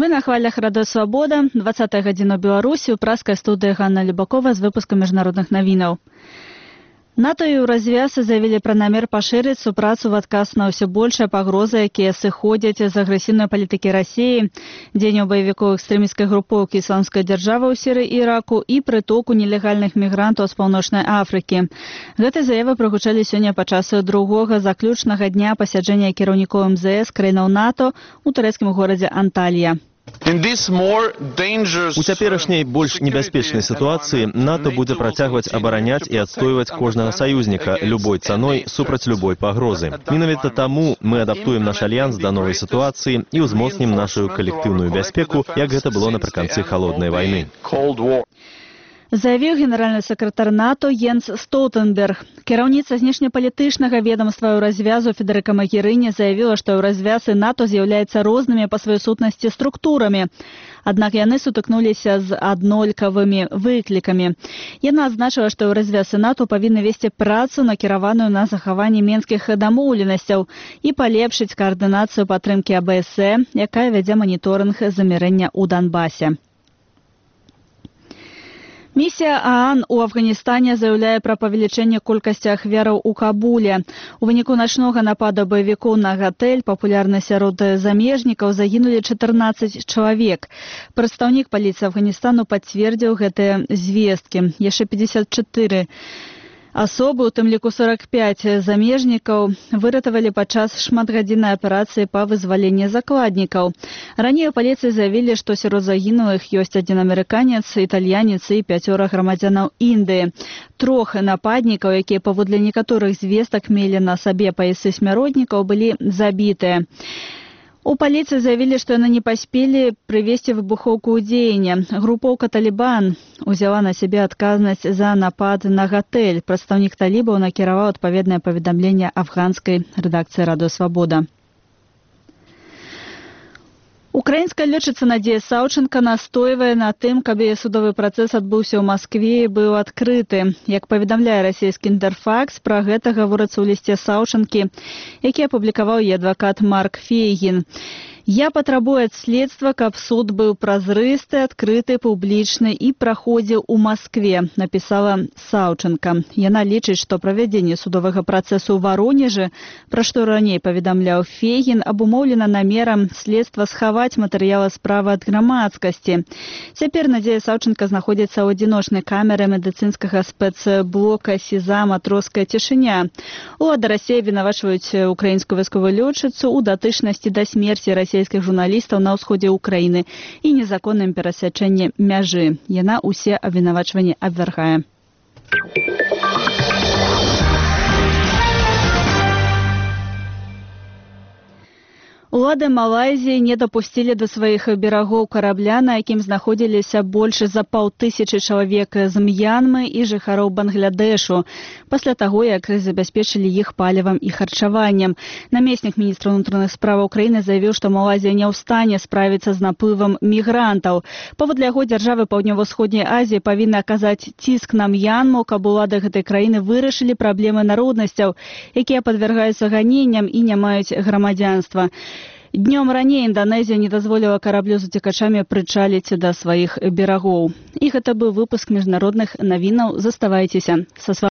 Вы на хвалях Радио Свобода, 20-я гадзіна Беларусі, у праскай студыі Ганна Любакова з выпускам міжнародных навінаў. НАТО і Еўразвяз заявілі пра намер пашырыць супрацу ў адказ на ўсё большыя пагрозы, якія сыходзяць з агрэсіўнай палітыкі Расіі, дзеянняў баевікоў экстрэмісцкай групоўкі ісламскай дзяржавы ў Сірыі і Іраку і прытоку нелегальных мігрантаў з Паўночнай Афрыкі. Гэтыя заявы прагучалі сёння падчас другога заключнага дня пасяджэння кіраўнікоў МЗС краінаў НАТО ў турэцкім горадзе Анталія. У цяперашняй больш небяспечнай сітуацыі НАТО будзе працягваць абараняць і адстойваць кожнага саюзніка любой цаной супраць любой пагрозы. Менавіта таму мы адаптуем наш альянс да новай сітуацыі і ўзмоцнім нашу калектыўную бяспеку, як гэта было напрыканцы халоднай вайны. Заявіў генеральны сакратар НАТО Йенс Столтенберг. Кіраўніца знешнепалітычнага ведомства Еўразвязу Федэрыка Магерыні заявіла, што Еўразвяз і НАТО з'яўляюцца рознымі па сваёй сутнасці структурамі. Аднак яны сутыкнуліся з аднолькавымі выклікамі. Яна адзначыла, што Еўразвяз і НАТО павінны весці працу, накіраваную на захаванне менскіх дамоўленасцяў і палепшыць каардынацыю падтрымкі АБСЕ, якая вядзе маніторынг замірэння ў Донбасе. Місія ААН у Афганістане заяўляе пра павелічэнне колькасці ахвяраў у Кабуле. У выніку начнога нападу баевікоў на гатэль, папулярны сярод замежнікаў, загінулі 14 чалавек. Прадстаўнік паліцыі Афганістану пацвердзіў гэтыя звесткі. Яшчэ 54 асобы, у тым ліку 45 замежнікаў, выратавалі падчас шматгадзіннай аперацыі па вызваленні закладнікаў. Раней у паліцыі заявілі, што сярод загінулых ёсць адзін амерыканец, італьянец і 5 грамадзянаў Індыі. 3 нападнікаў, якія паводле некаторых звестак мелі на сабе паясы смяротнікаў, былі забітыя. У паліцыі заявілі, што яны не паспелі прывесці выбухоўку ў дзеянне. Групоўка «Талібан» узяла на сябе адказнасць за напад на гатэль. Прадстаўнік талібаў накіраваў адпаведнае паведамленне афганскай рэдакцыі «Радыё Свабода». Украінская лётчыца Надзея Саўчанка настойвае на тым, каб яе судовы працэс адбыўся ў Маскве і быў адкрыты. Як паведамляе расійскі «Інтэрфакс», пра гэта гаворыцца ў лісце Саўчанкі, які апублікаваў яе адвакат Марк Фейгін. «Я патрабую ад следства, каб суд быў празрысты, адкрыты, публічны і праходзіў у Маскве», напісала Саўчанка. Яна лічыць, што правядзенне судовага працэсу ў Варонежы, пра што раней паведамляў Фейгін, абумоўлена намерам следства схаваць матэрыялы справы ад грамадскасці. Цяпер Надзея Саўчанка знаходзіцца ў адзіночнай камеры медыцынскага спецблока СІЗА «Матроская цішыня». Улады Расіі абвінавачваюць украінскую вайсковую лётчыцу ў датычнасці да смерці расійскіх журналістаў на ўсходзе ўкраіны і незаконным перасячэнні мяжы. Яна ўсе абвінавачванні абвяргае. Улады Малайзіі не дапусцілі да сваіх берагоў карабля, на якім знаходзіліся больш за 500 чалавек з М'янмы і жыхароў Бангладэшу, пасля таго, як забяспечылі іх палівам і харчаваннем. Намеснік міністра ўнутраных справаў краіны заявіў, што Малайзія не ў стане справіцца з наплывам мігрантаў. Паводле яго, дзяржавы Паўднёва-ўсходняй Азіі павінны аказаць ціск на М'янму, каб улады гэтай краіны вырашылі праблемы народнасцяў, якія падвяргаюцца ганенням і не маюць грамадзянства. Днём раней Інданезія не дазволіла караблю з уцекачамі прычаліць да сваіх берагоў. І гэта быў выпуск міжнародных навінаў. Заставайцеся са